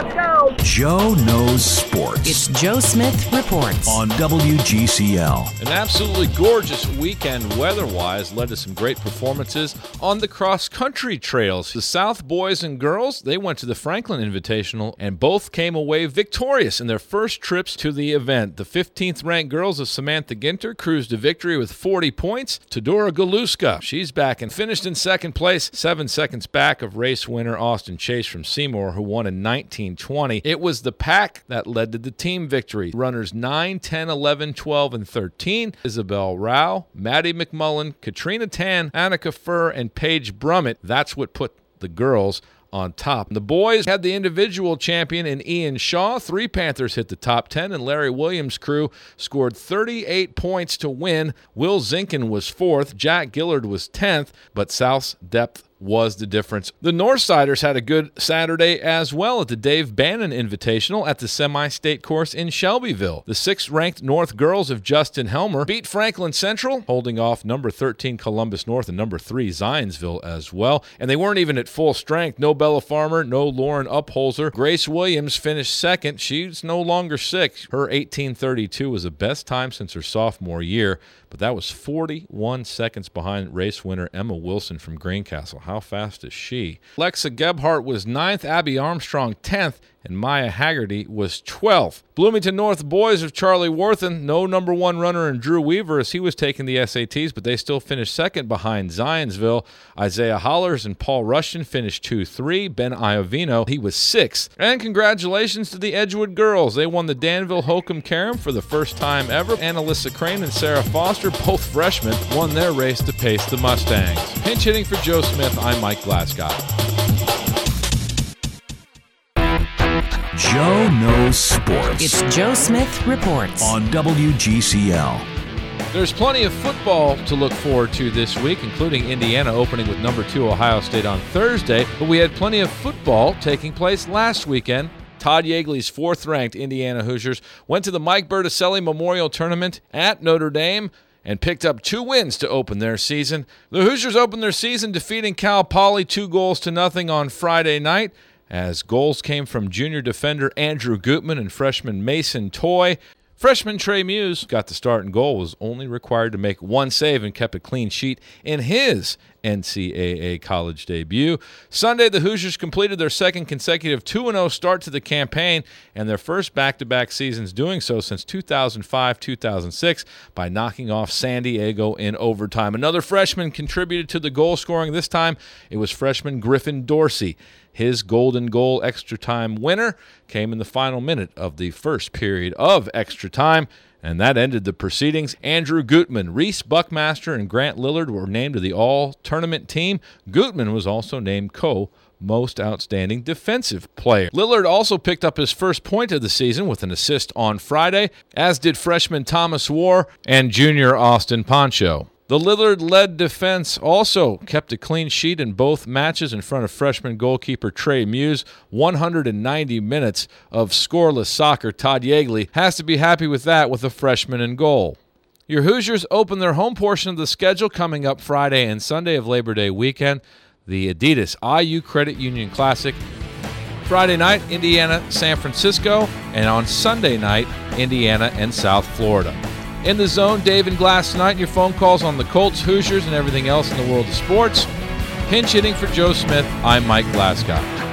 Joe knows sports. It's Joe Smith Reports on WGCL. An absolutely gorgeous weekend weather-wise led to some great performances on the cross-country trails. The South boys and girls, they went to the Franklin Invitational and both came away victorious in their first trips to the event. The 15th-ranked girls of Samantha Ginter cruised to victory with 40 points. Todora Galuska, she's back and finished in second place, 7 seconds back of race winner Austin Chase from Seymour, who won in 19:20. It was the pack that led to the team victory. Runners 9, 10, 11, 12, and 13, Isabel Rao, Maddie McMullen, Katrina Tan, Annika Furr, and Paige Brummett. That's what put the girls on top. The boys had the individual champion in Ian Shaw. 3 Panthers hit the top 10, and Larry Williams' crew scored 38 points to win. Will Zinkin was 4th, Jack Gillard was 10th, but South's depth was the difference. The Northsiders had a good Saturday as well at the Dave Bannon Invitational at the semi-state course in Shelbyville. The 6th-ranked North girls of Justin Helmer beat Franklin Central, holding off number 13 Columbus North and number 3 Zionsville as well. And they weren't even at full strength. No Bella Farmer, no Lauren Upholzer. Grace Williams finished second. She's no longer sick. Her 18:32 was the best time since her sophomore year, but that was 41 seconds behind race winner Emma Wilson from Greencastle. How fast is she? Lexa Gebhardt was 9th, Abby Armstrong 10th, and Maya Haggerty was 12th. Bloomington North boys of Charlie Worthen, no number 1 runner in Drew Weaver as he was taking the SATs, but they still finished second behind Zionsville. Isaiah Hollers and Paul Rushton finished 2-3. Ben Iovino, he was 6th. And congratulations to the Edgewood girls. They won the Danville Hokum Karam for the first time ever. Annalisa Crane and Sarah Foster, both freshmen, won their race to pace the Mustangs. Pinch hitting for Joe Smith, I'm Mike Glasgow. Joe knows sports. It's Joe Smith Reports on WGCL. There's plenty of football to look forward to this week, including Indiana opening with number 2 Ohio State on Thursday. But we had plenty of football taking place last weekend. Todd Yeagley's 4th-ranked Indiana Hoosiers went to the Mike Berticelli Memorial Tournament at Notre Dame and picked up 2 wins to open their season. The Hoosiers opened their season defeating Cal Poly 2-0 on Friday night, as goals came from junior defender Andrew Gutman and freshman Mason Toy. Freshman Trey Muse got the start and goal, was only required to make 1 save and kept a clean sheet in his NCAA college debut. Sunday, the Hoosiers completed their 2nd consecutive 2-0 start to the campaign and their first back-to-back seasons doing so since 2005-2006 by knocking off San Diego in overtime. Another freshman contributed to the goal scoring. This time, it was freshman Griffin Dorsey. His golden goal extra time winner came in the final minute of the first period of extra time, and that ended the proceedings. Andrew Gutman, Reese Buckmaster, and Grant Lillard were named to the all-tournament team. Gutman was also named most outstanding defensive player. Lillard also picked up his first point of the season with an assist on Friday, as did freshman Thomas War and junior Austin Poncho. The Lillard-led defense also kept a clean sheet in both matches in front of freshman goalkeeper Trey Muse. 190 minutes of scoreless soccer. Todd Yeagley has to be happy with that with a freshman in goal. Your Hoosiers open their home portion of the schedule coming up Friday and Sunday of Labor Day weekend. The Adidas IU Credit Union Classic. Friday night, Indiana, San Francisco, and on Sunday night, Indiana and South Florida. In the Zone, Dave and Glass tonight, and your phone calls on the Colts, Hoosiers, and everything else in the world of sports. Pinch hitting for Joe Smith, I'm Mike Glasgow.